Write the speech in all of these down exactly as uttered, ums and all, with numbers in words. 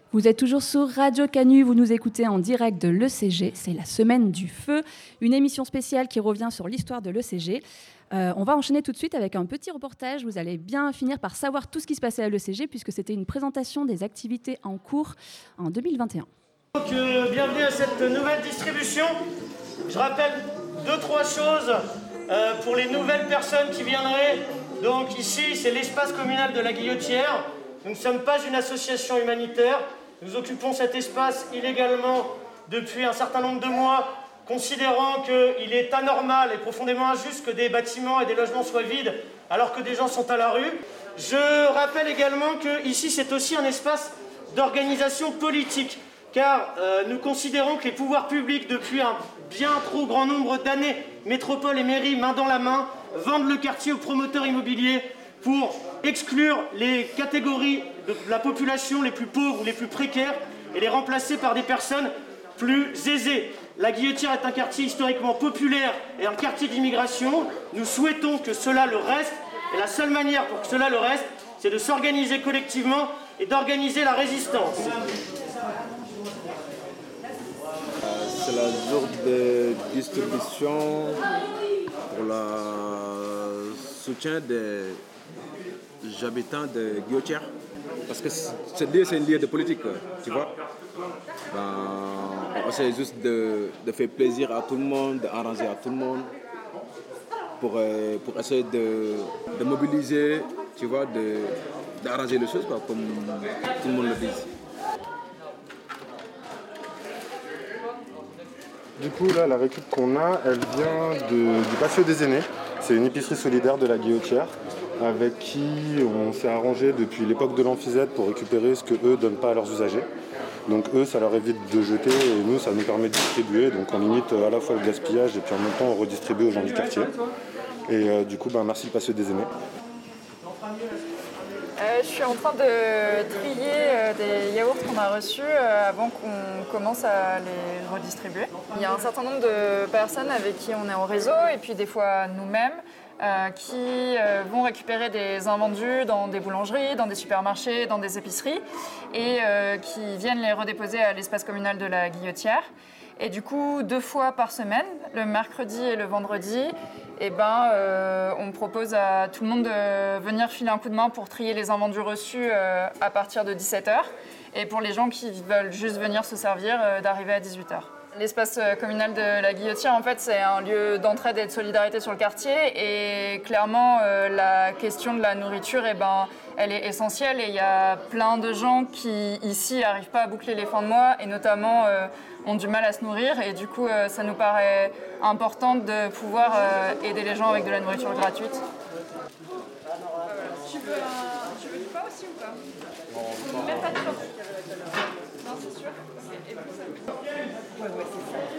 Vous êtes toujours sur Radio Canu, vous nous écoutez en direct de l'E C G, c'est la semaine du feu, une émission spéciale qui revient sur l'histoire de l'E C G. Euh, on va enchaîner tout de suite avec un petit reportage, vous allez bien finir par savoir tout ce qui se passait à l'E C G puisque c'était une présentation des activités en cours en deux mille vingt et un. Donc, euh, bienvenue à cette nouvelle distribution. Je rappelle deux, trois choses euh, pour les nouvelles personnes qui viendraient. Donc ici, c'est l'espace communal de la Guillotière. Nous ne sommes pas une association humanitaire. Nous occupons cet espace illégalement depuis un certain nombre de mois, considérant qu'il est anormal et profondément injuste que des bâtiments et des logements soient vides alors que des gens sont à la rue. Je rappelle également qu'ici, c'est aussi un espace d'organisation politique, car euh, nous considérons que les pouvoirs publics, depuis un bien trop grand nombre d'années, métropole et mairie, main dans la main, vendent le quartier aux promoteurs immobiliers pour exclure les catégories de la population les plus pauvres ou les plus précaires et les remplacer par des personnes plus aisées. La Guillotière est un quartier historiquement populaire et un quartier d'immigration. Nous souhaitons que cela le reste, et la seule manière pour que cela le reste, c'est de s'organiser collectivement et d'organiser la résistance. C'est la jour de distribution pour le soutien des habitants de Guillotière. Parce que ce lieu, c'est un lieu de politique, tu vois. Ben, on essaie juste de, de faire plaisir à tout le monde, d'arranger à tout le monde, pour, pour essayer de, de mobiliser, tu vois, de, d'arranger les choses, quoi, comme tout le monde le dit. Du coup, là, la récup qu'on a, elle vient de, du Patio des Aînés. C'est une épicerie solidaire de la Guillotière, avec qui on s'est arrangé depuis l'époque de l'Amphizète pour récupérer ce qu'eux ne donnent pas à leurs usagers. Donc eux, ça leur évite de jeter et nous, ça nous permet de distribuer. Donc on limite à la fois le gaspillage et puis en même temps on redistribue aux gens du quartier. Et euh, du coup, ben, merci le Patio des Aînés. Euh, je suis en train de trier euh, des yaourts qu'on a reçus euh, avant qu'on commence à les redistribuer. Il y a un certain nombre de personnes avec qui on est en réseau et puis des fois nous-mêmes euh, qui euh, vont récupérer des invendus dans des boulangeries, dans des supermarchés, dans des épiceries et euh, qui viennent les redéposer à l'espace communal de la Guillotière. Et du coup, deux fois par semaine, le mercredi et le vendredi, eh ben, euh, on propose à tout le monde de venir filer un coup de main pour trier les invendus reçus euh, à partir de dix-sept heures. Et pour les gens qui veulent juste venir se servir, euh, d'arriver à dix-huit heures. L'espace communal de la Guillotière, en fait, c'est un lieu d'entraide et de solidarité sur le quartier. Et clairement, euh, la question de la nourriture, eh ben, elle est essentielle. Et il y a plein de gens qui, ici, n'arrivent pas à boucler les fins de mois et notamment euh, ont du mal à se nourrir. Et du coup, euh, ça nous paraît important de pouvoir euh, aider les gens avec de la nourriture gratuite. Tu veux, un... tu veux du pain aussi ou pas? Non, même pas de pain. Non, c'est sûr. Et vous, ça veut... Ouais, ouais, c'est ça.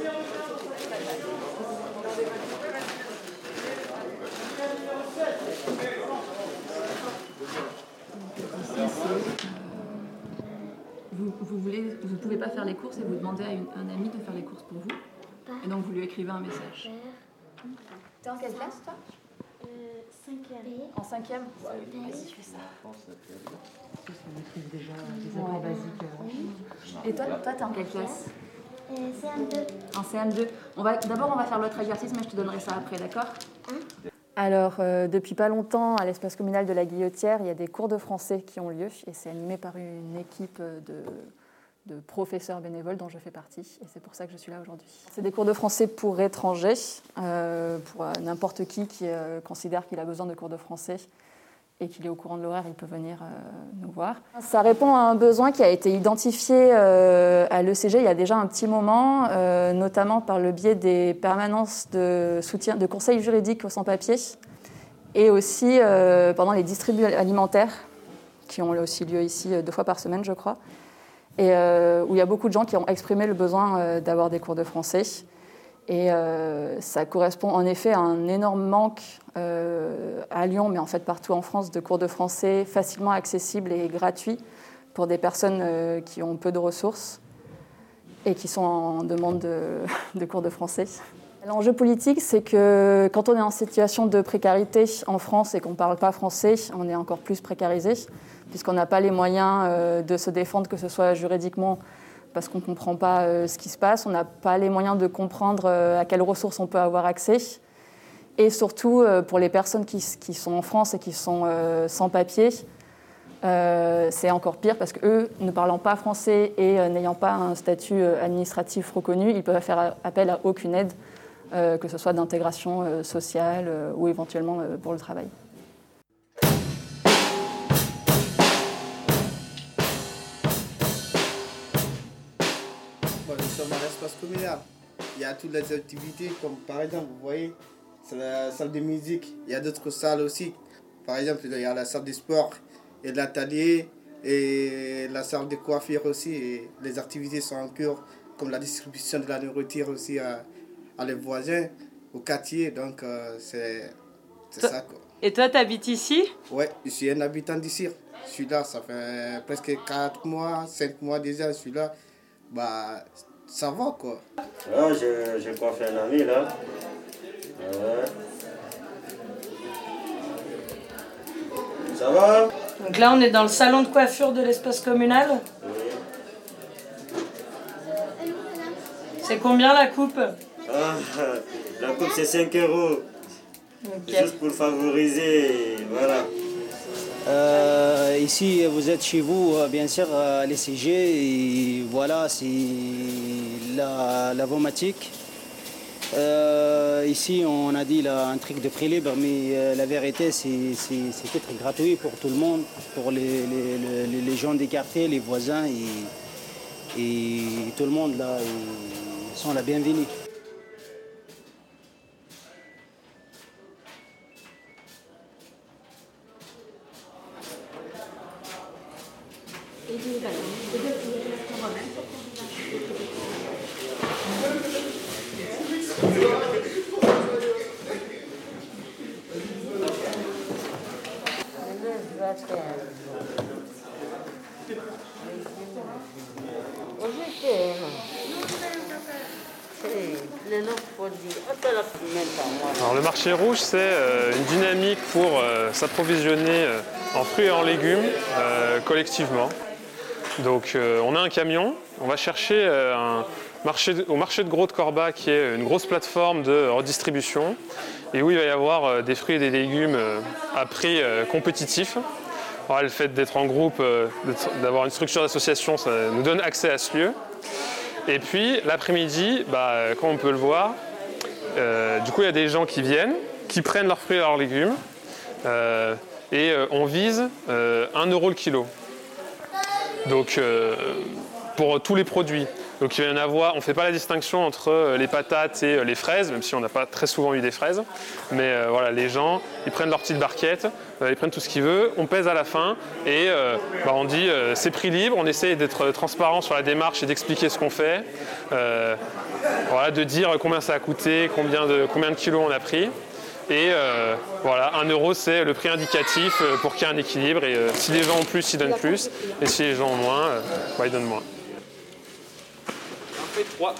Vous, vous voulez, vous ne pouvez pas faire les courses et vous demandez à une, un ami de faire les courses pour vous. Et donc vous lui écrivez un message. T'es en quelle classe, toi? Euh, cinquième. En cinquième? Ouais, vas-y, je fais ça. Parce qu'on maîtrise déjà des apports basiques. Et toi, toi, t'es en quelle classe? Euh, C M deux. En C M deux. On va, d'abord, on va faire l'autre exercice, mais je te donnerai ça après, d'accord? Hein? Alors, euh, depuis pas longtemps, à l'espace communal de la Guillotière, il y a des cours de français qui ont lieu et c'est animé par une équipe de, de professeurs bénévoles dont je fais partie et c'est pour ça que je suis là aujourd'hui. C'est des cours de français pour étrangers, euh, pour euh, n'importe qui qui euh, considère qu'il a besoin de cours de français et qu'il est au courant de l'horaire, il peut venir euh, nous voir. Ça répond à un besoin qui a été identifié euh, à l'E C G il y a déjà un petit moment, euh, notamment par le biais des permanences de soutien, de conseils juridiques aux sans-papiers et aussi euh, pendant les distributs alimentaires qui ont aussi lieu ici deux fois par semaine, je crois, et euh, où il y a beaucoup de gens qui ont exprimé le besoin euh, d'avoir des cours de français. Et euh, ça correspond en effet à un énorme manque euh, à Lyon, mais en fait partout en France, de cours de français facilement accessibles et gratuits pour des personnes euh, qui ont peu de ressources et qui sont en demande de, de cours de français. L'enjeu politique, c'est que quand on est en situation de précarité en France et qu'on ne parle pas français, on est encore plus précarisé puisqu'on n'a pas les moyens euh, de se défendre, que ce soit juridiquement, parce qu'on ne comprend pas euh, ce qui se passe, on n'a pas les moyens de comprendre euh, à quelles ressources on peut avoir accès. Et surtout, euh, pour les personnes qui, qui sont en France et qui sont euh, sans papier, euh, c'est encore pire parce qu'eux, ne parlant pas français et euh, n'ayant pas un statut euh, administratif reconnu, ils peuvent faire appel à aucune aide, euh, que ce soit d'intégration euh, sociale euh, ou éventuellement euh, pour le travail. Bon, nous sommes à l'espace communal. Il y a toutes les activités, comme par exemple, vous voyez, c'est la salle de musique. Il y a d'autres salles aussi. Par exemple, il y a la salle de sport et l'atelier et la salle de coiffure aussi. Et les activités sont en cours, comme la distribution de la nourriture aussi à, à les voisins, au quartier. Donc, euh, c'est ça, quoi. Et toi, tu habites ici? Oui, je suis un habitant d'ici. Je suis là, ça fait presque quatre mois, cinq mois déjà, je suis là. Bah, ça va, quoi. Là, je, je coiffe un ami, là. Ouais. Ça va? Donc là, on est dans le salon de coiffure de l'espace communal. Oui. C'est combien la coupe? Ah, la coupe, c'est cinq euros. Okay. Juste pour favoriser, voilà. Euh, ici, vous êtes chez vous, bien sûr, à l'E C G, et voilà, c'est la, la vomatique. Euh, ici, on a dit là, un truc de prix libre, mais euh, la vérité, c'est peut-être gratuit pour tout le monde, pour les, les, les, les gens des quartiers, les voisins, et, et tout le monde là, ils sont la bienvenue. Alors, le marché rouge, c'est euh, une dynamique pour euh, s'approvisionner euh, en fruits et en légumes euh, collectivement. Donc euh, on a un camion, on va chercher euh, un marché de, au marché de Gros de Corba, qui est une grosse plateforme de redistribution, et où il va y avoir euh, des fruits et des légumes euh, à prix euh, compétitif. Alors, le fait d'être en groupe, euh, d'avoir une structure d'association, ça nous donne accès à ce lieu. Et puis l'après-midi, bah, comme on peut le voir, euh, du coup il y a des gens qui viennent, qui prennent leurs fruits et leurs légumes, euh, et euh, on vise euh, un euro le kilo. Donc euh, pour tous les produits. Donc il va y en avoir, on ne fait pas la distinction entre les patates et les fraises, même si on n'a pas très souvent eu des fraises. Mais euh, voilà, les gens, ils prennent leur petite barquette, euh, ils prennent tout ce qu'ils veulent, on pèse à la fin et euh, bah, on dit euh, c'est prix libre, on essaie d'être transparent sur la démarche et d'expliquer ce qu'on fait. Euh, voilà, de dire combien ça a coûté, combien de, combien de kilos on a pris. Et euh, voilà, un euro, c'est le prix indicatif pour qu'il y ait un équilibre. Et euh, si les gens ont plus, ils donnent plus. Et si les gens ont moins, euh, bah, ils donnent moins. On fait trois.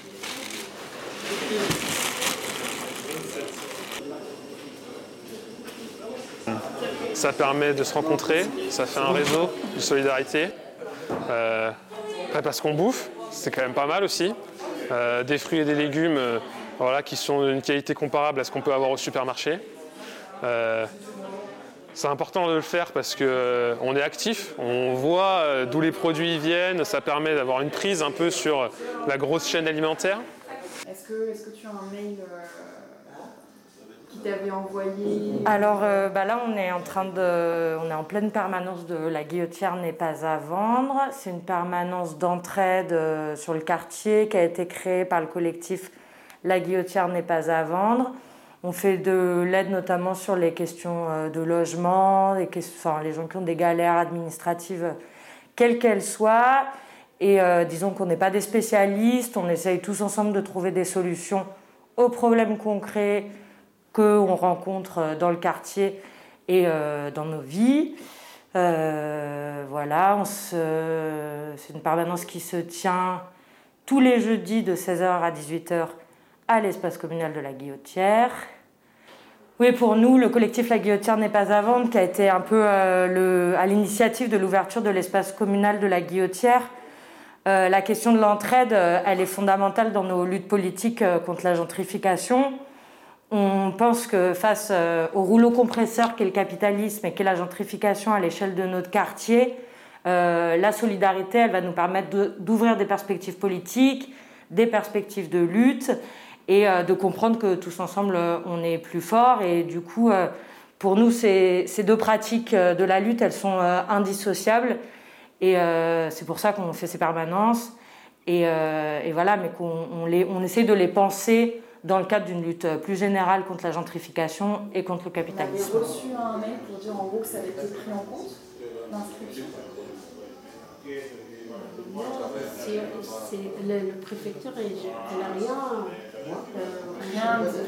Ça permet de se rencontrer, ça fait un réseau de solidarité. Euh, après, parce qu'on bouffe, c'est quand même pas mal aussi. Euh, des fruits et des légumes euh, voilà, qui sont d'une qualité comparable à ce qu'on peut avoir au supermarché. Euh, c'est important de le faire parce qu'on euh, est actif, on voit euh, d'où les produits viennent, ça permet d'avoir une prise un peu sur la grosse chaîne alimentaire. Est-ce que, est-ce que tu as un mail euh, qui t'avait envoyé? Alors euh, bah là, on est en train de, on est en pleine permanence de La Guillotière n'est pas à vendre. C'est une permanence d'entraide euh, sur le quartier qui a été créée par le collectif La Guillotière n'est pas à vendre. On fait de l'aide notamment sur les questions euh, de logement, les, questions, enfin, les gens qui ont des galères administratives, quelles qu'elles soient. Et euh, disons qu'on n'est pas des spécialistes, on essaye tous ensemble de trouver des solutions aux problèmes concrets qu'on rencontre dans le quartier et euh, dans nos vies. Euh, voilà, on se, c'est une permanence qui se tient tous les jeudis de seize heures à dix-huit heures à l'espace communal de La Guillotière. Oui, pour nous, le collectif La Guillotière n'est pas à vendre, qui a été un peu euh, le, à l'initiative de l'ouverture de l'espace communal de La Guillotière. Euh, la question de l'entraide, euh, elle est fondamentale dans nos luttes politiques euh, contre la gentrification. On pense que face euh, au rouleau compresseur qu'est le capitalisme et qu'est la gentrification à l'échelle de notre quartier, euh, la solidarité, elle va nous permettre de, d'ouvrir des perspectives politiques, des perspectives de lutte et euh, de comprendre que tous ensemble, euh, on est plus forts. Et du coup, euh, pour nous, ces, ces deux pratiques euh, de la lutte, elles sont euh, indissociables. Et euh, c'est pour ça qu'on fait ces permanences. Et, euh, et voilà, mais qu'on on les, on essaie de les penser dans le cadre d'une lutte plus générale contre la gentrification et contre le capitalisme. Vous avez reçu un mail pour dire en gros que ça avait été pris en compte, l'inscription? C'est, c'est le, le préfecture, elle n'a rien, euh, rien, rien,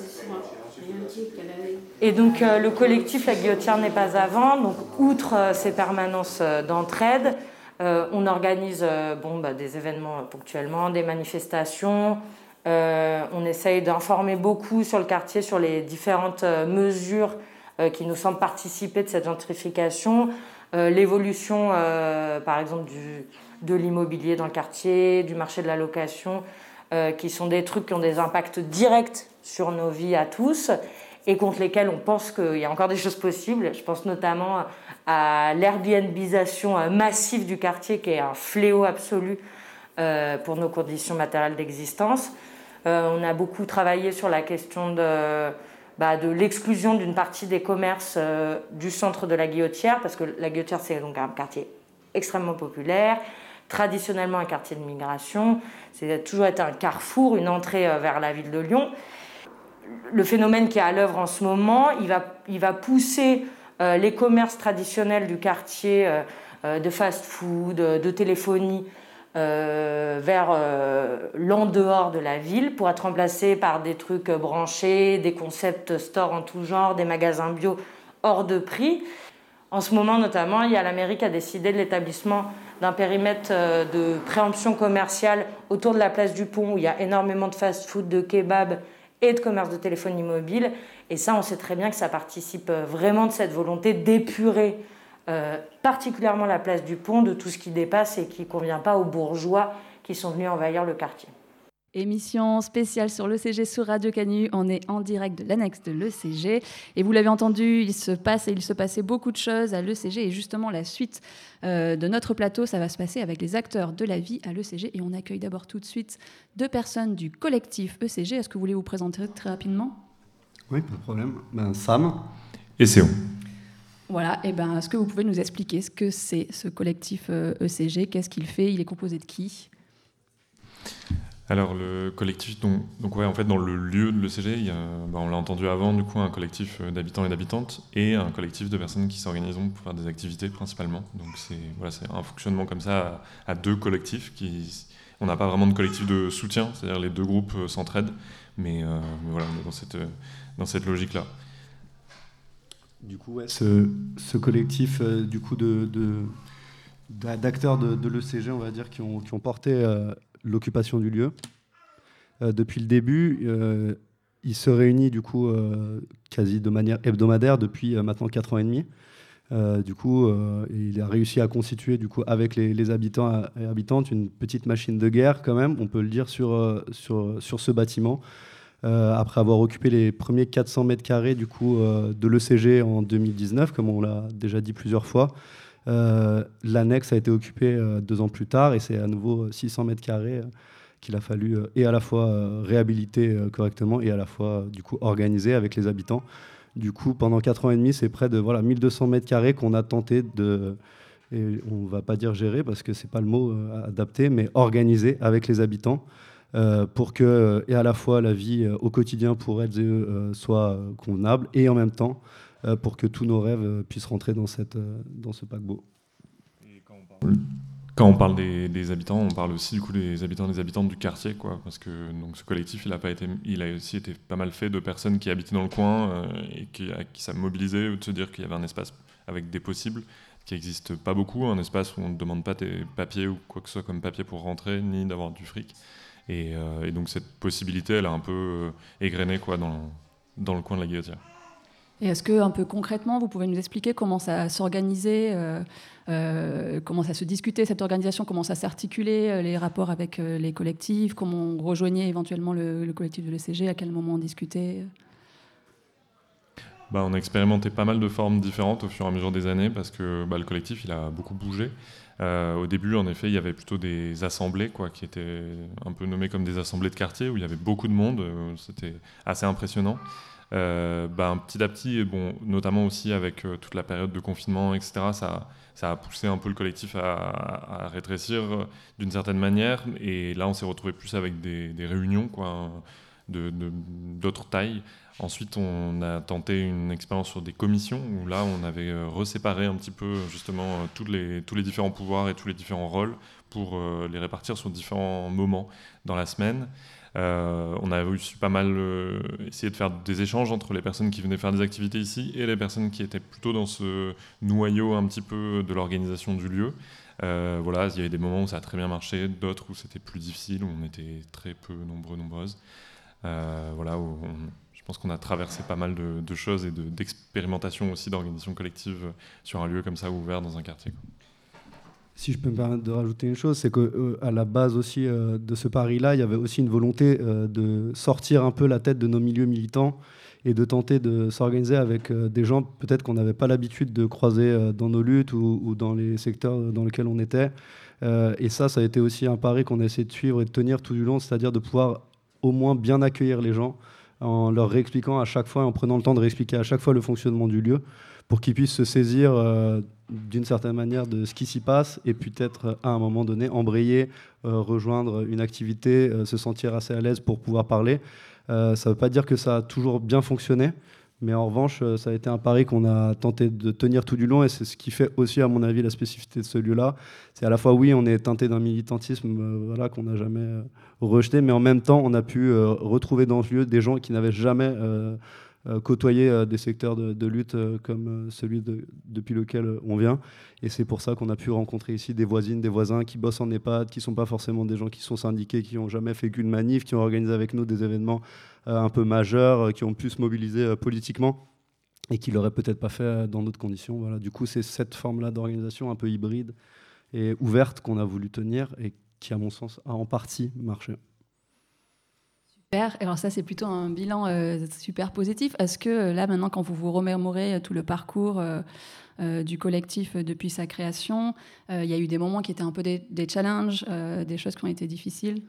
rien dit qu'elle avait. Et donc euh, le collectif La Guillotière n'est pas à vendre. Donc outre euh, ces permanences euh, d'entraide, euh, on organise euh, bon, bah, des événements ponctuellement, des manifestations. Euh, on essaye d'informer beaucoup sur le quartier, sur les différentes euh, mesures euh, qui nous semblent participer de cette gentrification. Euh, l'évolution, euh, par exemple, du, de l'immobilier dans le quartier, du marché de la location, euh, qui sont des trucs qui ont des impacts directs sur nos vies à tous et contre lesquels on pense qu'il y a encore des choses possibles. Je pense notamment à l'airbnbisation massive du quartier, qui est un fléau absolu euh, pour nos conditions matérielles d'existence. Euh, on a beaucoup travaillé sur la question de, bah, de l'exclusion d'une partie des commerces euh, du centre de La Guillotière, parce que La Guillotière, c'est donc un quartier extrêmement populaire, traditionnellement un quartier de migration. C'est toujours été un carrefour, une entrée euh, vers la ville de Lyon. Le phénomène qui est à l'œuvre en ce moment, il va, il va pousser euh, les commerces traditionnels du quartier, euh, euh, de fast-food, de téléphonie, Euh, vers euh, l'en-dehors de la ville pour être remplacé par des trucs branchés, des concept stores en tout genre, des magasins bio hors de prix. En ce moment notamment, il y a la mairie qui a décidé de l'établissement d'un périmètre euh, de préemption commerciale autour de la place du Pont où il y a énormément de fast-food, de kebab et de commerce de téléphonie mobile. Et ça, on sait très bien que ça participe vraiment de cette volonté d'épurer Euh, particulièrement la place du Pont, de tout ce qui dépasse et qui ne convient pas aux bourgeois qui sont venus envahir le quartier. Émission spéciale sur l'E C G sur Radio Canu. On est en direct de l'annexe de l'E C G. Et vous l'avez entendu, il se passe et il se passait beaucoup de choses à l'E C G. Et justement, la suite euh, de notre plateau, ça va se passer avec les acteurs de la vie à l'E C G. Et on accueille d'abord tout de suite deux personnes du collectif E C G. Est-ce que vous voulez vous présenter très rapidement ? Oui, pas de problème. Ben, Sam. Et Céo. Voilà, et ben, est-ce que vous pouvez nous expliquer ce que c'est ce collectif E C G ? Qu'est-ce qu'il fait ? Il est composé de qui ? Alors le collectif, donc, donc ouais, en fait dans le lieu de l'E C G, il y a, bah, on l'a entendu avant, du coup un collectif d'habitants et d'habitantes et un collectif de personnes qui s'organisent pour faire des activités principalement. Donc c'est, voilà, c'est un fonctionnement comme ça à, à deux collectifs. Qui, on n'a pas vraiment de collectif de soutien, c'est-à-dire les deux groupes s'entraident, mais, euh, mais voilà, on est dans cette, dans cette logique-là. Du coup, ouais, ce, ce collectif euh, du coup de, de, d'acteurs de, de l'E C G, on va dire, qui ont, qui ont porté euh, l'occupation du lieu. Euh, depuis le début, euh, il se réunit du coup euh, quasi de manière hebdomadaire depuis euh, maintenant quatre ans et demi. Euh, du coup, euh, il a réussi à constituer du coup avec les, les habitants et habitantes une petite machine de guerre quand même, on peut le dire sur euh, sur sur ce bâtiment. Euh, après avoir occupé les premiers quatre cents mètres carrés du coup, euh, de l'E C G en deux mille dix-neuf, comme on l'a déjà dit plusieurs fois, euh, l'annexe a été occupée euh, deux ans plus tard et c'est à nouveau six cents mètres carrés euh, qu'il a fallu euh, et à la fois euh, réhabiliter euh, correctement et à la fois euh, du coup, organiser avec les habitants. Du coup, pendant quatre ans et demi, c'est près de voilà, mille deux cents mètres carrés qu'on a tenté de, et on ne va pas dire gérer parce que ce n'est pas le mot euh, adapté, mais organiser avec les habitants. Euh, pour que euh, et à la fois la vie euh, au quotidien pour elles et eux euh, soit euh, convenable et en même temps euh, pour que tous nos rêves euh, puissent rentrer dans, cette, euh, dans ce paquebot. Et quand, on parle, quand on parle des, des habitants, on parle aussi du coup des habitants et des habitantes du quartier, quoi, parce que donc, ce collectif il a, pas été, il a aussi été pas mal fait de personnes qui habitaient dans le coin euh, et qui, à qui ça mobilisait de se dire qu'il y avait un espace avec des possibles qui n'existe pas beaucoup, un espace où on ne demande pas tes papiers ou quoi que ce soit comme papier pour rentrer, ni d'avoir du fric. Et, euh, et donc cette possibilité, elle a un peu euh, égrené quoi, dans, dans le coin de La Guillotière. Et est-ce que, un peu concrètement, vous pouvez nous expliquer comment ça s'organisait, euh, euh, comment ça se discutait, cette organisation, comment ça s'articulait, euh, les rapports avec euh, les collectifs, comment on rejoignait éventuellement le, le collectif de l'E C G, à quel moment on discutait? Bah, on a expérimenté pas mal de formes différentes au fur et à mesure des années parce que bah, le collectif il a beaucoup bougé. Euh, au début, en effet, il y avait plutôt des assemblées quoi, qui étaient un peu nommées comme des assemblées de quartier où il y avait beaucoup de monde. Euh, c'était assez impressionnant. Euh, bah, petit à petit, bon, notamment aussi avec euh, toute la période de confinement, et cetera, ça, ça a poussé un peu le collectif à, à rétrécir euh, d'une certaine manière. Et là, on s'est retrouvé plus avec des, des réunions quoi, de, de, d'autres tailles. Ensuite, on a tenté une expérience sur des commissions où là, on avait euh, reséparé un petit peu justement euh, tous, les, tous les différents pouvoirs et tous les différents rôles pour euh, les répartir sur différents moments dans la semaine. Euh, on a aussi pas mal euh, essayé de faire des échanges entre les personnes qui venaient faire des activités ici et les personnes qui étaient plutôt dans ce noyau un petit peu de l'organisation du lieu. Euh, voilà, il y avait des moments où ça a très bien marché, d'autres où c'était plus difficile, où on était très peu nombreux, nombreuses. Euh, voilà, où on, je pense qu'on a traversé pas mal de, de choses et de, d'expérimentation aussi d'organisation collective sur un lieu comme ça ouvert dans un quartier, quoi. Si je peux me permettre de rajouter une chose, c'est qu'à euh, la base aussi euh, de ce pari-là, il y avait aussi une volonté euh, de sortir un peu la tête de nos milieux militants et de tenter de s'organiser avec euh, des gens peut-être qu'on n'avait pas l'habitude de croiser euh, dans nos luttes ou, ou dans les secteurs dans lesquels on était. Euh, et ça, ça a été aussi un pari qu'on a essayé de suivre et de tenir tout du long, c'est-à-dire de pouvoir au moins bien accueillir les gens en leur réexpliquant à chaque fois, en prenant le temps de réexpliquer à chaque fois le fonctionnement du lieu, pour qu'ils puissent se saisir euh, d'une certaine manière de ce qui s'y passe et peut-être à un moment donné embrayer, euh, rejoindre une activité, euh, se sentir assez à l'aise pour pouvoir parler. Euh, ça ne veut pas dire que ça a toujours bien fonctionné, mais en revanche, euh, ça a été un pari qu'on a tenté de tenir tout du long et c'est ce qui fait aussi, à mon avis, la spécificité de ce lieu-là. C'est à la fois, oui, on est teinté d'un militantisme euh, voilà, qu'on n'a jamais euh, rejeté, mais en même temps, on a pu euh, retrouver dans ce lieu des gens qui n'avaient jamais... Euh, Euh, côtoyer euh, des secteurs de, de lutte euh, comme euh, celui de, depuis lequel euh, on vient. Et c'est pour ça qu'on a pu rencontrer ici des voisines, des voisins qui bossent en EHPAD, qui ne sont pas forcément des gens qui sont syndiqués, qui n'ont jamais fait qu'une manif, qui ont organisé avec nous des événements euh, un peu majeurs, euh, qui ont pu se mobiliser euh, politiquement et qui ne l'auraient peut-être pas fait euh, dans d'autres conditions. Voilà. Du coup, c'est cette forme-là d'organisation un peu hybride et ouverte qu'on a voulu tenir et qui, à mon sens, a en partie marché. Super. Alors ça, c'est plutôt un bilan euh, super positif. Est-ce que euh, là, maintenant, quand vous vous remémorez euh, tout le parcours euh, euh, du collectif euh, depuis sa création, euh, il y a eu des moments qui étaient un peu des, des challenges, euh, des choses qui ont été difficiles?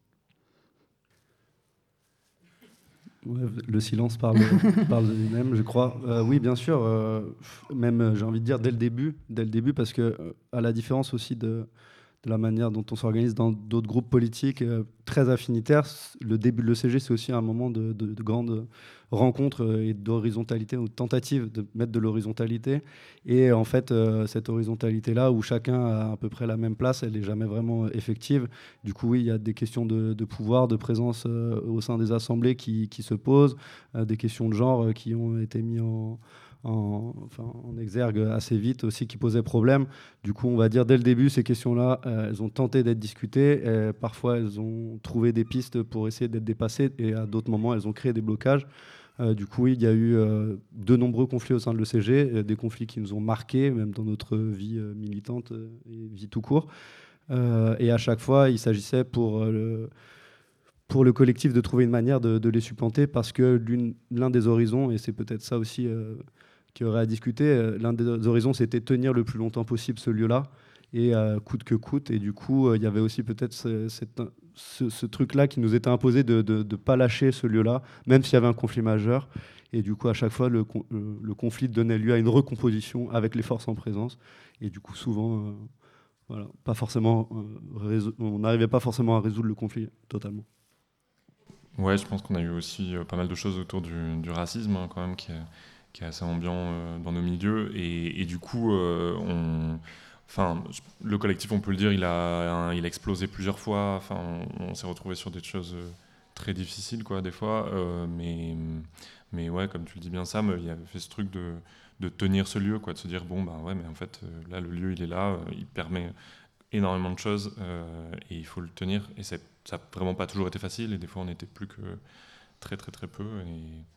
Ouais, le silence parle, parle de lui-même, je crois. Euh, oui, bien sûr. Euh, même, j'ai envie de dire, dès le début, dès le début parce que, euh, à la différence aussi de... de la manière dont on s'organise dans d'autres groupes politiques euh, très affinitaires. Le début de l'E C G, c'est aussi un moment de, de, de grande rencontre et d'horizontalité, ou de tentative de mettre de l'horizontalité. Et en fait, euh, cette horizontalité-là, où chacun a à peu près la même place, elle n'est jamais vraiment effective. Du coup, oui, il y a des questions de, de pouvoir, de présence euh, au sein des assemblées qui, qui se posent, euh, des questions de genre euh, qui ont été mises en... En, enfin, en exergue assez vite aussi, qui posaient problème. Du coup, on va dire dès le début, ces questions-là, euh, elles ont tenté d'être discutées. Et parfois, elles ont trouvé des pistes pour essayer d'être dépassées. Et à d'autres moments, elles ont créé des blocages. Euh, du coup, oui, il y a eu euh, de nombreux conflits au sein de l'E C G, euh, des conflits qui nous ont marqués, même dans notre vie euh, militante euh, et vie tout court. Euh, et à chaque fois, il s'agissait pour... Euh, le, pour le collectif de trouver une manière de, de les supplanter parce que l'un des horizons, et c'est peut-être ça aussi euh, qu'il y aurait à discuter, euh, l'un des horizons, c'était tenir le plus longtemps possible ce lieu-là, et euh, coûte que coûte. Et du coup, il euh, y avait aussi peut-être ce, ce, ce truc-là qui nous était imposé de ne pas lâcher ce lieu-là, même s'il y avait un conflit majeur. Et du coup, à chaque fois, le, le, le conflit donnait lieu à une recomposition avec les forces en présence. Et du coup, souvent, euh, voilà, pas forcément, euh, on n'arrivait pas forcément à résoudre le conflit totalement. Ouais, je pense qu'on a eu aussi euh, pas mal de choses autour du, du racisme, hein, quand même, qui est, qui est assez ambiant euh, dans nos milieux. Et, et du coup, euh, on, enfin, le collectif, on peut le dire, il a, hein, il a explosé plusieurs fois. Enfin, on, on s'est retrouvé sur des choses très difficiles, quoi, des fois. Euh, mais, mais ouais, comme tu le dis bien, Sam, il avait fait ce truc de, de tenir ce lieu, quoi, de se dire, bon, bah ouais, mais en fait, là, le lieu, il est là, il permet énormément de choses euh, et il faut le tenir. Et c'est ça n'a vraiment pas toujours été facile, et des fois on n'était plus que très très très peu. Et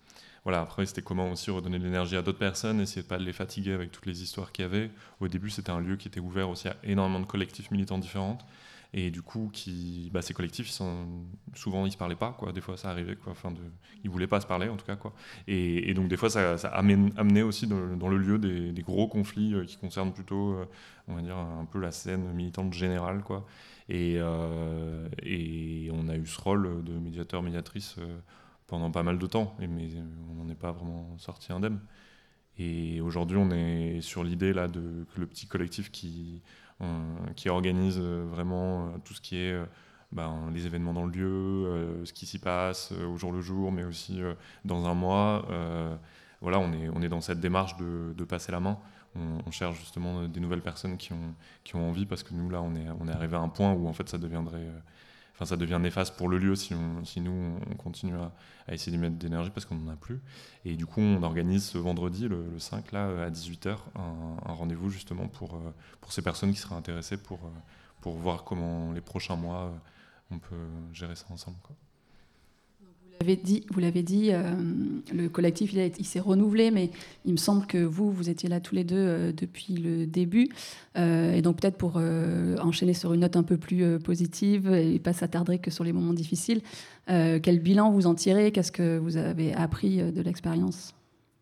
voilà, après, c'était comment aussi redonner de l'énergie à d'autres personnes, essayer de ne pas les fatiguer avec toutes les histoires qu'il y avait. Au début, c'était un lieu qui était ouvert aussi à énormément de collectifs militants différents. Et du coup, qui, bah, ces collectifs, ils sont, souvent, ils ne se parlaient pas. Quoi. Des fois, ça arrivait. Quoi. Enfin, de, ils ne voulaient pas se parler, en tout cas. Quoi. Et, et donc, des fois, ça, ça amène, amenait aussi dans, dans le lieu des, des gros conflits euh, qui concernent plutôt, euh, on va dire, un peu la scène militante générale. Quoi. Et, euh, et on a eu ce rôle de médiateur, médiatrice euh, pendant pas mal de temps. Et, mais on n'en est pas vraiment sorti indemne. Et aujourd'hui, on est sur l'idée là, de, que le petit collectif qui... qui organise vraiment tout ce qui est ben, les événements dans le lieu, euh, ce qui s'y passe euh, au jour le jour, mais aussi euh, dans un mois. Euh, voilà, on est, on est dans cette démarche de, de passer la main. On, on cherche justement des nouvelles personnes qui ont, qui ont envie, parce que nous, là, on est, on est arrivé à un point où en fait, ça deviendrait... Euh, Enfin, ça devient néfaste pour le lieu si, on, si nous, on continue à, à essayer d'y mettre d'énergie parce qu'on n'en a plus. Et du coup, on organise ce vendredi, le, le cinq, là, à dix-huit heures, un, un rendez-vous justement pour, pour ces personnes qui seraient intéressées pour, pour voir comment les prochains mois, on peut gérer ça ensemble, quoi. Vous l'avez dit, vous l'avez dit euh, le collectif il, a, il s'est renouvelé, mais il me semble que vous, vous étiez là tous les deux euh, depuis le début. Euh, et donc peut-être pour euh, enchaîner sur une note un peu plus euh, positive et pas s'attarder que sur les moments difficiles, euh, quel bilan vous en tirez? Qu'est-ce que vous avez appris euh, de l'expérience?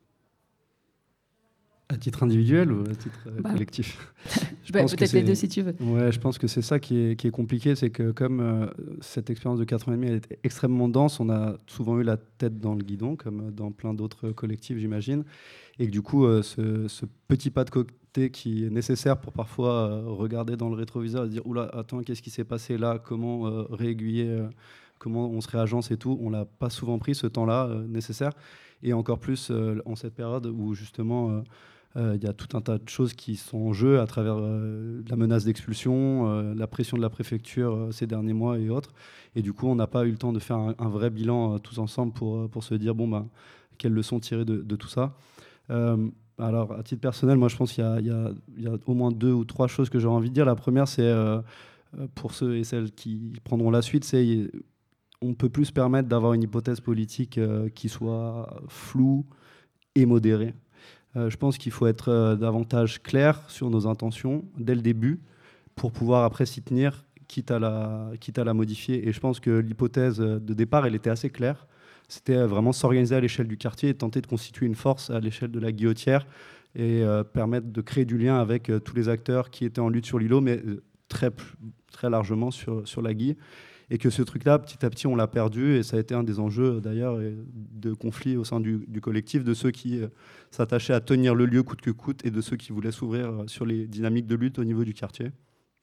À titre individuel ou à titre euh, bah, collectif? Je bah, pense peut-être que les deux si tu veux. Ouais, je pense que c'est ça qui est, qui est compliqué, c'est que comme euh, cette expérience de quatre ans et demi elle était extrêmement dense, on a souvent eu la tête dans le guidon, comme dans plein d'autres collectifs, j'imagine, et que du coup, euh, ce, ce petit pas de côté qui est nécessaire pour parfois euh, regarder dans le rétroviseur et se dire « Oula, attends, qu'est-ce qui s'est passé là? Comment euh, réaiguiller euh, comment on se réagence et tout ?» On l'a pas souvent pris, ce temps-là euh, nécessaire, et encore plus euh, en cette période où justement... Euh, Il euh, y a tout un tas de choses qui sont en jeu à travers euh, la menace d'expulsion, euh, la pression de la préfecture euh, ces derniers mois et autres. Et du coup, on n'a pas eu le temps de faire un, un vrai bilan euh, tous ensemble pour, pour se dire, bon, bah, quelles leçons tirer de, de tout ça. Euh, alors, à titre personnel, moi, je pense qu'il y a, il y a, il y a au moins deux ou trois choses que j'aurais envie de dire. La première, c'est euh, pour ceux et celles qui prendront la suite, c'est on ne peut plus se permettre d'avoir une hypothèse politique euh, qui soit floue et modérée. Euh, je pense qu'il faut être euh, davantage clair sur nos intentions dès le début pour pouvoir après s'y tenir, quitte à, la, quitte à la modifier. Et je pense que l'hypothèse de départ, elle était assez claire. C'était euh, vraiment s'organiser à l'échelle du quartier et tenter de constituer une force à l'échelle de la Guillotière et euh, permettre de créer du lien avec euh, tous les acteurs qui étaient en lutte sur l'îlot, mais euh, très, très largement sur, sur la Guille. Et que ce truc-là, petit à petit, on l'a perdu. Et ça a été un des enjeux, d'ailleurs, de conflit au sein du, du collectif, de ceux qui euh, s'attachaient à tenir le lieu coûte que coûte et de ceux qui voulaient s'ouvrir euh, sur les dynamiques de lutte au niveau du quartier.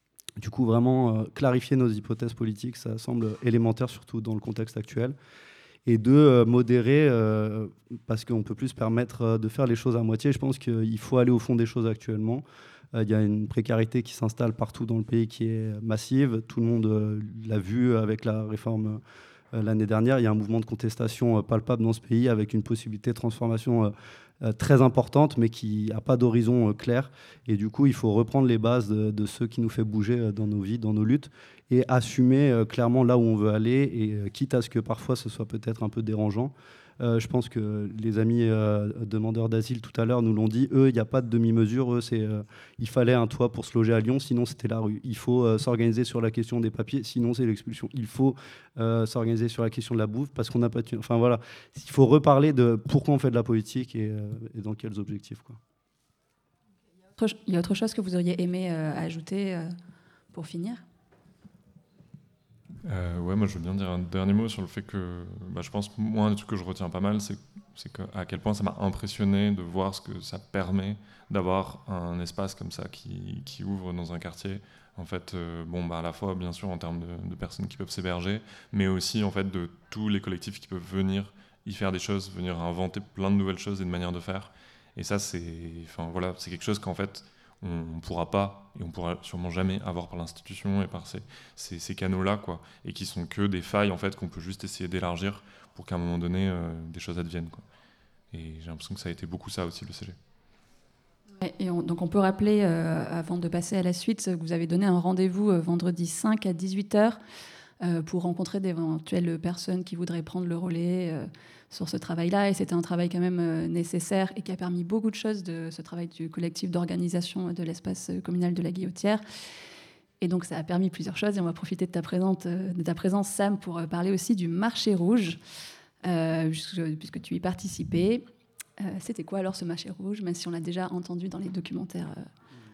Du coup, vraiment, euh, clarifier nos hypothèses politiques, ça semble élémentaire, surtout dans le contexte actuel. Et deux, euh, modérer, euh, parce qu'on ne peut plus se permettre euh, de faire les choses à moitié. Je pense qu'il faut aller au fond des choses actuellement. Il y a une précarité qui s'installe partout dans le pays qui est massive. Tout le monde euh, l'a vu avec la réforme euh, l'année dernière. Il y a un mouvement de contestation euh, palpable dans ce pays avec une possibilité de transformation euh, euh, très importante, mais qui n'a pas d'horizon euh, clair. Et du coup, il faut reprendre les bases de, de ce qui nous fait bouger euh, dans nos vies, dans nos luttes, et assumer euh, clairement là où on veut aller, et euh, quitte à ce que parfois ce soit peut-être un peu dérangeant. Euh, je pense que les amis euh, demandeurs d'asile tout à l'heure nous l'ont dit. Eux, il n'y a pas de demi-mesure. Eux, c'est, euh, il fallait un toit pour se loger à Lyon, sinon c'était la rue. Il faut euh, s'organiser sur la question des papiers, sinon c'est l'expulsion. Il faut euh, s'organiser sur la question de la bouffe parce qu'on n'a pas de... Enfin voilà, il faut reparler de pourquoi on fait de la politique et, euh, et dans quels objectifs, quoi. Il y a autre chose que vous auriez aimé euh, ajouter euh, pour finir ? Euh, ouais, moi je veux bien dire un dernier mot sur le fait que bah, je pense, moi, un des trucs que je retiens pas mal, c'est, c'est que, à quel point ça m'a impressionné de voir ce que ça permet d'avoir un espace comme ça qui, qui ouvre dans un quartier. En fait, euh, bon, bah, à la fois, bien sûr, en termes de, de personnes qui peuvent s'héberger, mais aussi en fait, de tous les collectifs qui peuvent venir y faire des choses, venir inventer plein de nouvelles choses et de manières de faire. Et ça, c'est, enfin, voilà, c'est quelque chose qu'en fait, on ne pourra pas et on ne pourra sûrement jamais avoir par l'institution et par ces, ces, ces canaux-là, quoi, et qui sont que des failles en fait, qu'on peut juste essayer d'élargir pour qu'à un moment donné, euh, des choses adviennent, quoi. Et j'ai l'impression que ça a été beaucoup ça aussi, le C G. Et on, donc on peut rappeler, euh, avant de passer à la suite, que vous avez donné un rendez-vous euh, vendredi cinq à dix-huit heures euh, pour rencontrer d'éventuelles personnes qui voudraient prendre le relais euh, sur ce travail-là. Et c'était un travail quand même euh, nécessaire et qui a permis beaucoup de choses de ce travail du collectif d'organisation de l'espace communal de la Guillotière. Et donc, ça a permis plusieurs choses. Et on va profiter de ta, présente, de ta présence, Sam, pour parler aussi du marché rouge, euh, puisque tu y participais. Euh, c'était quoi alors ce marché rouge, même si on l'a déjà entendu dans les documentaires euh...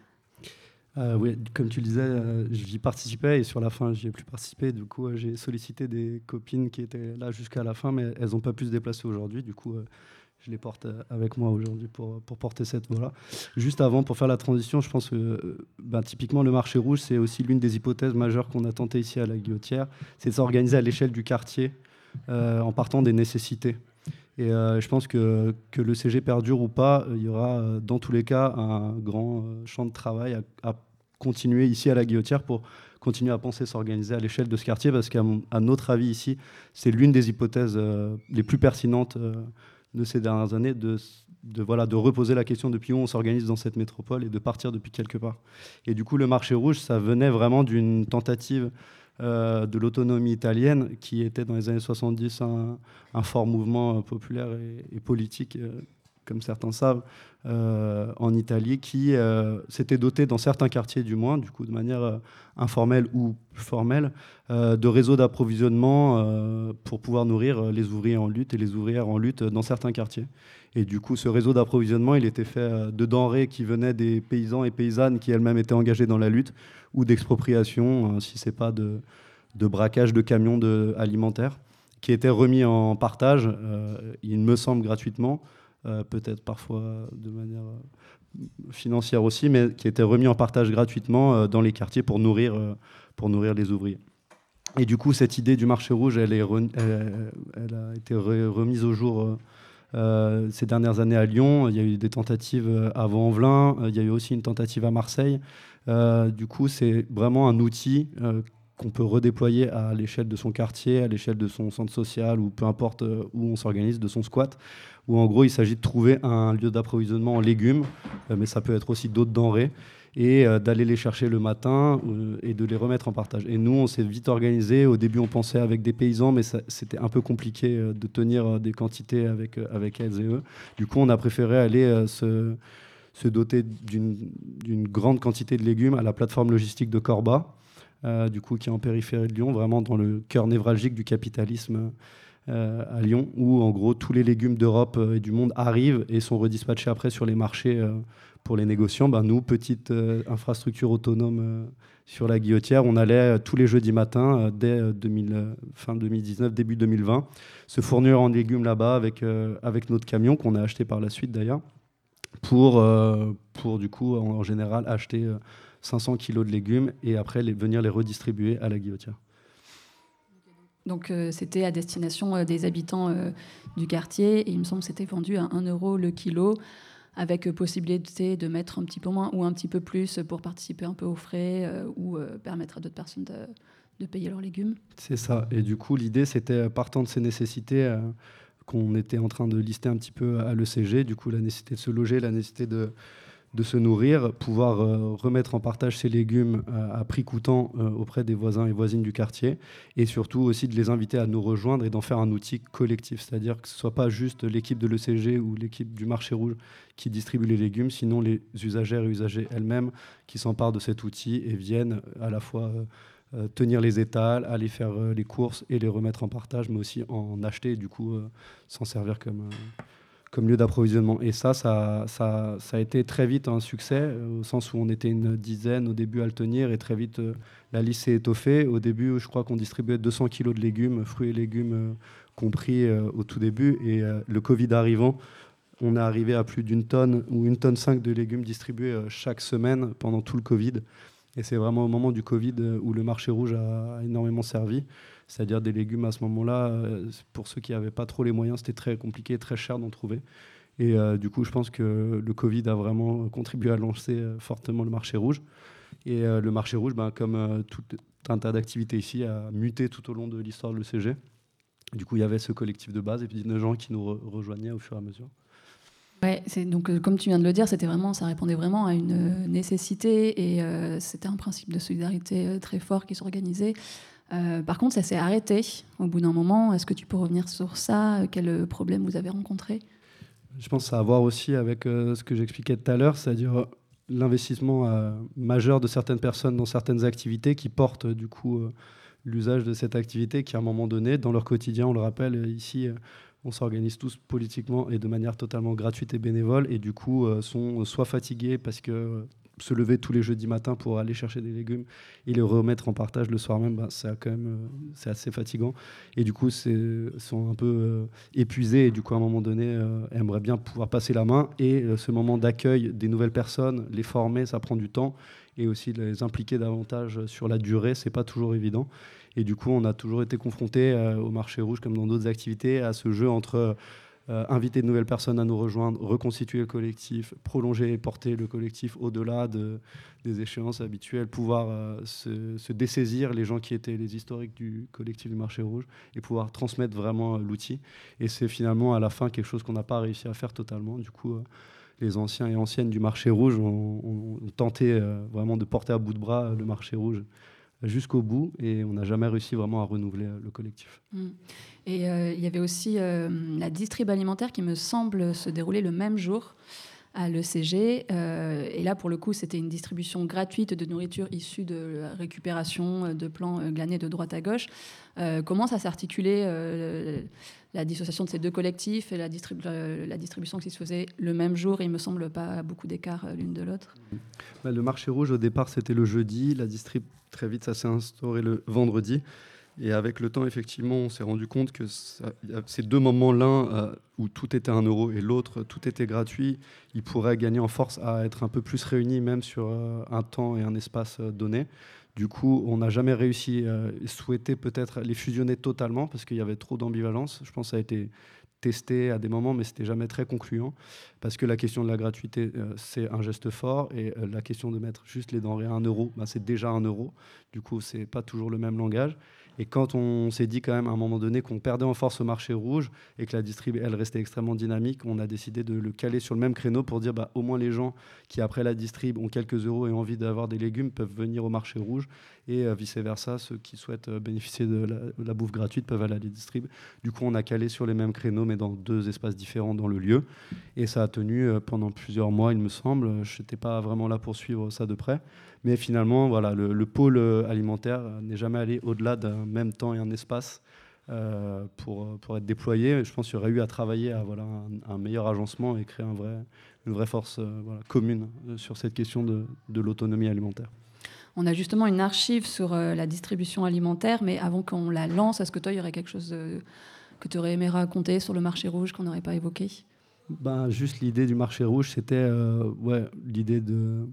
Euh, oui, comme tu le disais, euh, j'y participais et sur la fin, j'y ai plus participé. Du coup, euh, j'ai sollicité des copines qui étaient là jusqu'à la fin, mais elles n'ont pas pu se déplacer aujourd'hui. Du coup, euh, je les porte avec moi aujourd'hui pour, pour porter cette voix-là. Juste avant, pour faire la transition, je pense que euh, ben, typiquement, le marché rouge, c'est aussi l'une des hypothèses majeures qu'on a tenté ici à la Guillotière. C'est de s'organiser à l'échelle du quartier euh, en partant des nécessités. Et euh, je pense que, que le C G perdure ou pas, il y aura euh, dans tous les cas un grand euh, champ de travail à, à continuer ici à la Guillotière pour continuer à penser s'organiser à l'échelle de ce quartier, parce qu'à à notre avis ici, c'est l'une des hypothèses euh, les plus pertinentes euh, de ces dernières années, de, de, voilà, de reposer la question depuis où on s'organise dans cette métropole et de partir depuis quelque part. Et du coup, le marché rouge, ça venait vraiment d'une tentative Euh, de l'autonomie italienne, qui était dans les années soixante-dix un, un fort mouvement euh, populaire et, et politique, euh, comme certains savent, euh, en Italie, qui euh, s'était doté dans certains quartiers du moins, du coup de manière euh, informelle ou formelle, euh, de réseaux d'approvisionnement euh, pour pouvoir nourrir les ouvriers en lutte et les ouvrières en lutte dans certains quartiers. Et du coup, ce réseau d'approvisionnement, il était fait de denrées qui venaient des paysans et paysannes qui elles-mêmes étaient engagés dans la lutte, ou d'expropriation, si ce n'est pas de, de braquage de camions de, alimentaires, qui étaient remis en partage, euh, il me semble gratuitement, euh, peut-être parfois de manière financière aussi, mais qui étaient remis en partage gratuitement euh, dans les quartiers pour nourrir, euh, pour nourrir les ouvriers. Et du coup, cette idée du marché rouge, elle, est re, elle, elle a été re, remise au jour euh, Euh, ces dernières années à Lyon. Il y a eu des tentatives à Vaux-en-Velin, il y a eu aussi une tentative à Marseille. Euh, du coup, c'est vraiment un outil euh, qu'on peut redéployer à l'échelle de son quartier, à l'échelle de son centre social, ou peu importe où on s'organise, de son squat, où en gros, il s'agit de trouver un lieu d'approvisionnement en légumes, euh, mais ça peut être aussi d'autres denrées, et euh, d'aller les chercher le matin euh, et de les remettre en partage. Et nous, on s'est vite organisé. Au début, on pensait avec des paysans, mais ça, c'était un peu compliqué euh, de tenir euh, des quantités avec, euh, avec elles et eux. Du coup, on a préféré aller euh, se, se doter d'une, d'une grande quantité de légumes à la plateforme logistique de Corba, euh, du coup, qui est en périphérie de Lyon, vraiment dans le cœur névralgique du capitalisme euh, à Lyon, où en gros, tous les légumes d'Europe et du monde arrivent et sont redispatchés après sur les marchés euh, pour les négociants. Ben, nous, petite euh, infrastructure autonome euh, sur la Guillotière, on allait euh, tous les jeudis matins, euh, dès euh, deux mille, euh, fin deux mille dix-neuf, début deux mille vingt, se fournir en légumes là-bas avec, euh, avec notre camion, qu'on a acheté par la suite d'ailleurs, pour, euh, pour du coup, en, en général, acheter euh, cinq cents kilos de légumes et après les, venir les redistribuer à la Guillotière. Donc euh, c'était à destination euh, des habitants euh, du quartier, et il me semble que c'était vendu à un euro le kilo, avec possibilité de mettre un petit peu moins ou un petit peu plus pour participer un peu aux frais euh, ou euh, permettre à d'autres personnes de, de payer leurs légumes. C'est ça. Et du coup, l'idée, c'était, partant de ces nécessités euh, qu'on était en train de lister un petit peu à l'E C G, du coup, la nécessité de se loger, la nécessité de, de se nourrir, pouvoir euh, remettre en partage ces légumes euh, à prix coûtant euh, auprès des voisins et voisines du quartier, et surtout aussi de les inviter à nous rejoindre et d'en faire un outil collectif, c'est-à-dire que ce ne soit pas juste l'équipe de l'E C G ou l'équipe du marché rouge qui distribue les légumes, sinon les usagères et usagers elles-mêmes qui s'emparent de cet outil et viennent à la fois euh, euh, tenir les étals, aller faire euh, les courses et les remettre en partage, mais aussi en acheter et du coup euh, s'en servir comme... Euh, comme lieu d'approvisionnement. Et ça, ça, ça, ça a été très vite un succès, euh, au sens où on était une dizaine au début à le tenir, et très vite, euh, la liste s'est étoffée. Au début, je crois qu'on distribuait deux cents kilos de légumes, fruits et légumes euh, compris euh, au tout début. Et euh, le Covid arrivant, on est arrivé à plus d'une tonne ou une tonne cinq de légumes distribués euh, chaque semaine pendant tout le Covid. Et c'est vraiment au moment du Covid euh, où le marché rouge a énormément servi. C'est-à-dire des légumes à ce moment-là, euh, pour ceux qui n'avaient pas trop les moyens, c'était très compliqué, très cher d'en trouver. Et euh, du coup, je pense que le Covid a vraiment contribué à lancer euh, fortement le marché rouge. Et euh, le marché rouge, ben, comme euh, tout un tas d'activités ici, a muté tout au long de l'histoire de l'E C G. Du coup, il y avait ce collectif de base et puis des gens qui nous re- rejoignaient au fur et à mesure. Ouais, c'est, donc, euh, comme tu viens de le dire, c'était vraiment, ça répondait vraiment à une euh, nécessité, et euh, c'était un principe de solidarité euh, très fort qui s'organisait. Euh, par contre, ça s'est arrêté au bout d'un moment. Est-ce que tu peux revenir sur ça? Quel problème vous avez rencontré? Je pense que ça a à voir aussi avec euh, ce que j'expliquais tout à l'heure, c'est-à-dire euh, l'investissement euh, majeur de certaines personnes dans certaines activités qui portent euh, du coup euh, l'usage de cette activité qui, à un moment donné, dans leur quotidien, on le rappelle, euh, ici, euh, on s'organise tous politiquement et de manière totalement gratuite et bénévole, et du coup euh, sont soit fatigués parce que euh, se lever tous les jeudis matins pour aller chercher des légumes et les remettre en partage le soir même, ben, c'est quand même euh, c'est assez fatigant. Et du coup, ils sont un peu euh, épuisés et du coup, à un moment donné, euh, aimeraient bien pouvoir passer la main. Et euh, ce moment d'accueil des nouvelles personnes, les former, ça prend du temps. Et aussi de les impliquer davantage sur la durée, c'est pas toujours évident. Et du coup, on a toujours été confrontés euh, au marché rouge, comme dans d'autres activités, à ce jeu entre... Euh, inviter de nouvelles personnes à nous rejoindre, reconstituer le collectif, prolonger et porter le collectif au-delà de, des échéances habituelles, pouvoir euh, se, se dessaisir les gens qui étaient les historiques du collectif du marché rouge et pouvoir transmettre vraiment euh, l'outil. Et c'est finalement à la fin quelque chose qu'on n'a pas réussi à faire totalement. Du coup, euh, les anciens et anciennes du marché rouge ont, ont, ont tenté euh, vraiment de porter à bout de bras le marché rouge jusqu'au bout, et on n'a jamais réussi vraiment à renouveler le collectif. Mmh. Et il euh, y avait aussi euh, la distrib alimentaire qui me semble se dérouler le même jour à l'E C G. Euh, et là, pour le coup, c'était une distribution gratuite de nourriture issue de la récupération de plants euh, glanés de droite à gauche. Euh, comment ça s'est articulé, euh, la dissociation de ces deux collectifs et la, distribu- la distribution qui se faisait le même jour? Il ne me semble pas beaucoup d'écart l'une de l'autre. Bah, le marché rouge, au départ, c'était le jeudi. La distrib, très vite, ça s'est instauré le vendredi. Et avec le temps, effectivement, on s'est rendu compte que ça, ces deux moments, l'un euh, où tout était un euro et l'autre, tout était gratuit, ils pourraient gagner en force à être un peu plus réunis, même sur euh, un temps et un espace euh, donné. Du coup, on n'a jamais réussi, euh, souhaité peut-être les fusionner totalement, parce qu'il y avait trop d'ambivalence. Je pense que ça a été testé à des moments, mais c'était jamais très concluant, parce que la question de la gratuité, euh, c'est un geste fort, et euh, la question de mettre juste les denrées à un euro, bah, c'est déjà un euro. Du coup, c'est pas toujours le même langage. Et quand on s'est dit quand même à un moment donné qu'on perdait en force au marché rouge et que la distrib, elle, restait extrêmement dynamique, on a décidé de le caler sur le même créneau pour dire bah, au moins les gens qui, après la distrib, ont quelques euros et ont envie d'avoir des légumes peuvent venir au marché rouge, et euh, vice-versa, ceux qui souhaitent euh, bénéficier de la, de la bouffe gratuite peuvent aller à la distrib. Du coup, on a calé sur les mêmes créneaux, mais dans deux espaces différents dans le lieu. Et ça a tenu euh, pendant plusieurs mois, il me semble. Je n'étais pas vraiment là pour suivre ça de près. Mais finalement, voilà, le, le pôle alimentaire n'est jamais allé au-delà d'un même temps et un espace euh, pour, pour être déployé. Je pense qu'il y aurait eu à travailler à voilà, un, un meilleur agencement et créer un vrai, une vraie force euh, voilà, commune sur cette question de, de l'autonomie alimentaire. On a justement une archive sur euh, la distribution alimentaire, mais avant qu'on la lance, est-ce que toi, il y aurait quelque chose de, que tu aurais aimé raconter sur le marché rouge qu'on n'aurait pas évoqué? Ben, juste l'idée du marché rouge, c'était euh, ouais, l'idée de...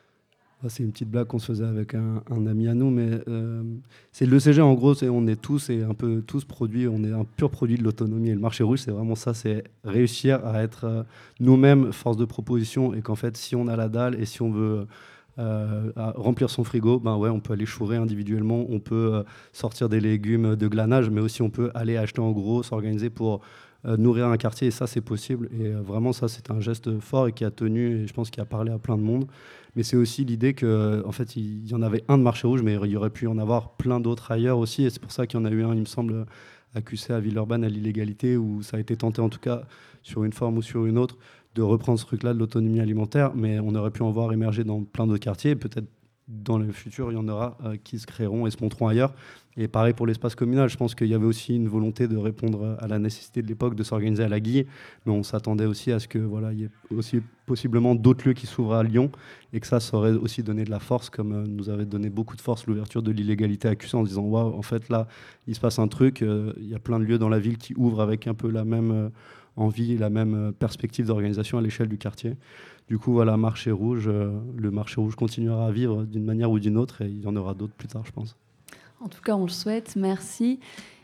C'est une petite blague qu'on se faisait avec un, un ami à nous, mais euh, c'est l'E C G en gros, c'est, on est tous et un peu tous produits, on est un pur produit de l'autonomie. Et le marché rouge, c'est vraiment ça, c'est réussir à être euh, nous-mêmes force de proposition, et qu'en fait, si on a la dalle et si on veut euh, remplir son frigo, ben ouais, on peut aller chourer individuellement, on peut euh, sortir des légumes de glanage, mais aussi on peut aller acheter en gros, s'organiser pour euh, nourrir un quartier, et ça, c'est possible. Et euh, vraiment, ça, c'est un geste fort et qui a tenu, et je pense qu'il a parlé à plein de monde. Mais c'est aussi l'idée qu'en en fait, il y en avait un de marché rouge, mais il y aurait pu y en avoir plein d'autres ailleurs aussi. Et c'est pour ça qu'il y en a eu un, il me semble, accusé à Villeurbanne à l'illégalité, où ça a été tenté, en tout cas, sur une forme ou sur une autre, de reprendre ce truc-là de l'autonomie alimentaire. Mais on aurait pu en voir émerger dans plein d'autres quartiers. Peut-être dans le futur, il y en aura euh, qui se créeront et se monteront ailleurs. Et pareil pour l'espace communal. Je pense qu'il y avait aussi une volonté de répondre à la nécessité de l'époque de s'organiser à la Guye, mais on s'attendait aussi à ce que voilà, il y ait aussi possiblement d'autres lieux qui s'ouvrent à Lyon, et que ça, ça aurait aussi donné de la force, comme euh, nous avait donné beaucoup de force l'ouverture de l'illégalité à Cusset, en disant waouh, en fait là, il se passe un truc. Euh, il y a plein de lieux dans la ville qui ouvrent avec un peu la même euh, envie et la même euh, perspective d'organisation à l'échelle du quartier. Du coup, voilà, marché rouge, euh, le marché rouge continuera à vivre d'une manière ou d'une autre, et il y en aura d'autres plus tard, je pense. En tout cas, on le souhaite. Merci.